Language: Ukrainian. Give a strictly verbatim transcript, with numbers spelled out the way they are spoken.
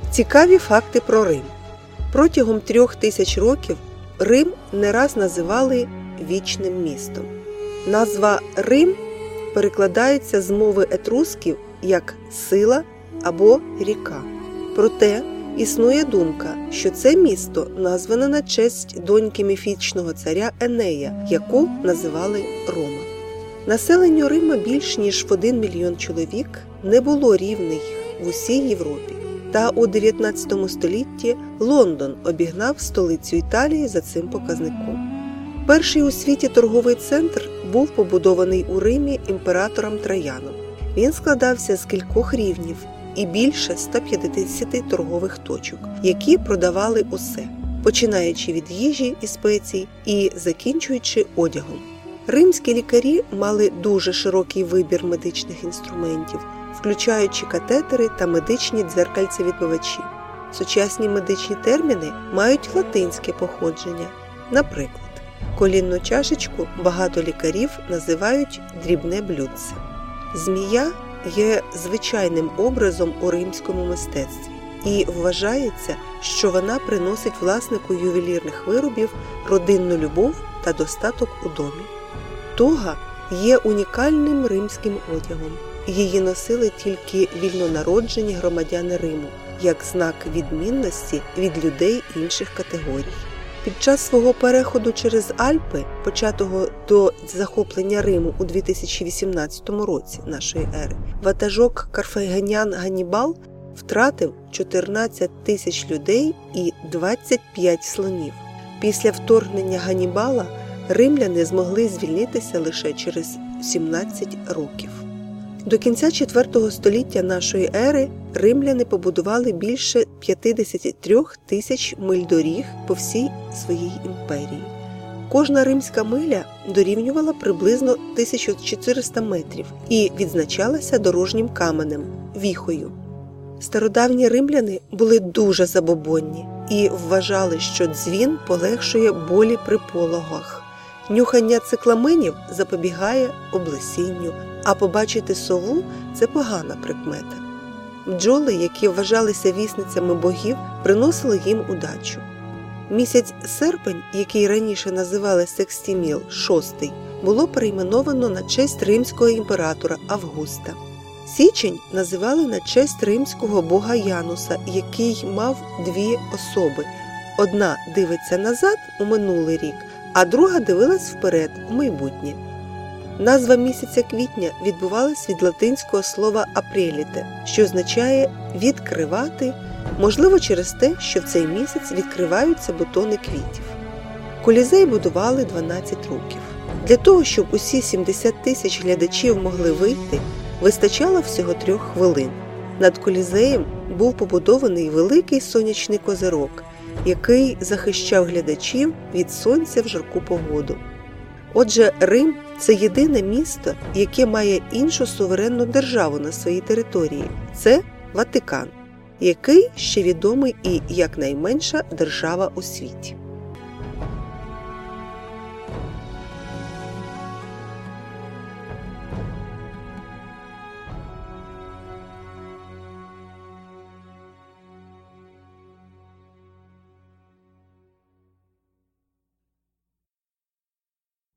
Цікаві факти про Рим. Протягом трьох тисяч років Рим не раз називали «вічним містом». Назва «Рим» перекладається з мови етрусків як «сила» або «ріка». Проте існує думка, що це місто назване на честь доньки міфічного царя Енея, яку називали Рома. Населенню Рима більш ніж в один мільйон чоловік, не було рівних в усій Європі. Та у дев'ятнадцятому столітті Лондон обігнав столицю Італії за цим показником. Перший у світі торговий центр був побудований у Римі імператором Трояном. Він складався з кількох рівнів і більше ста п'ятдесяти торгових точок, які продавали усе, починаючи від їжі і спецій і закінчуючи одягом. Римські лікарі мали дуже широкий вибір медичних інструментів, включаючи катетери та медичні дзеркальця-відбивачі. Сучасні медичні терміни мають латинське походження. Наприклад, колінну чашечку багато лікарів називають дрібне блюдце. Змія є звичайним образом у римському мистецтві і вважається, що вона приносить власнику ювелірних виробів родинну любов та достаток у домі. Тога є унікальним римським одягом. Її носили тільки вільнонароджені громадяни Риму, як знак відмінності від людей інших категорій. Під час свого переходу через Альпи, початого до захоплення Риму у дві тисячі вісімнадцятому році нашої ери, ватажок карфагенян Ганнібал втратив чотирнадцять тисяч людей і двадцять п'ять слонів. Після вторгнення Ганнібала римляни змогли звільнитися лише через сімнадцять років. До кінця четвертого століття нашої ери римляни побудували більше п'ятдесят три тисяч миль доріг по всій своїй імперії. Кожна римська миля дорівнювала приблизно тисячу чотириста метрів і відзначалася дорожнім каменем – віхою. Стародавні римляни були дуже забобонні і вважали, що дзвін полегшує болі при пологах. Нюхання цикламенів запобігає облесінню, а побачити сову – це погана прикмета. Бджоли, які вважалися вісницями богів, приносили їм удачу. Місяць серпень, який раніше називали Секстіміл, шостий, було перейменовано на честь римського імператора Августа. Січень називали на честь римського бога Януса, який мав дві особи. Одна дивиться назад у минулий рік, а друга дивилась вперед у майбутнє. Назва місяця квітня відбувалась від латинського слова «апреліте», що означає «відкривати», можливо через те, що в цей місяць відкриваються бутони квітів. Колізей будували дванадцять років. Для того, щоб усі сімдесят тисяч глядачів могли вийти, вистачало всього трьох хвилин. Над Колізеєм був побудований великий сонячний козирок, який захищав глядачів від сонця в жарку погоду. Отже, Рим – це єдине місто, яке має іншу суверенну державу на своїй території – це Ватикан, який ще відомий і як найменша держава у світі.